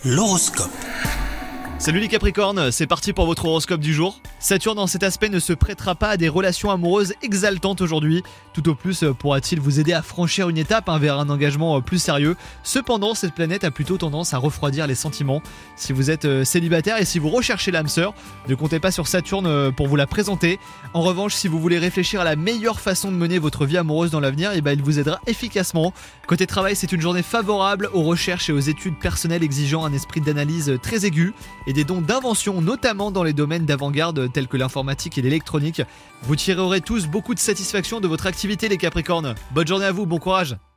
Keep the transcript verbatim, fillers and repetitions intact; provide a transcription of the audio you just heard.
L'horoscope. Salut les Capricornes, c'est parti pour votre horoscope du jour. Saturne en cet aspect ne se prêtera pas à des relations amoureuses exaltantes aujourd'hui. Tout au plus pourra-t-il vous aider à franchir une étape hein, vers un engagement plus sérieux. Cependant, cette planète a plutôt tendance à refroidir les sentiments. Si vous êtes euh, célibataire et si vous recherchez l'âme sœur, ne comptez pas sur Saturne euh, pour vous la présenter. En revanche, si vous voulez réfléchir à la meilleure façon de mener votre vie amoureuse dans l'avenir, eh ben, il vous aidera efficacement. Côté travail, c'est une journée favorable aux recherches et aux études personnelles exigeant un esprit d'analyse très aigu et des dons d'invention, notamment dans les domaines d'avant-garde tels que l'informatique et l'électronique. Vous tirerez tous beaucoup de satisfaction de votre activité les Capricornes. Bonne journée à vous, bon courage.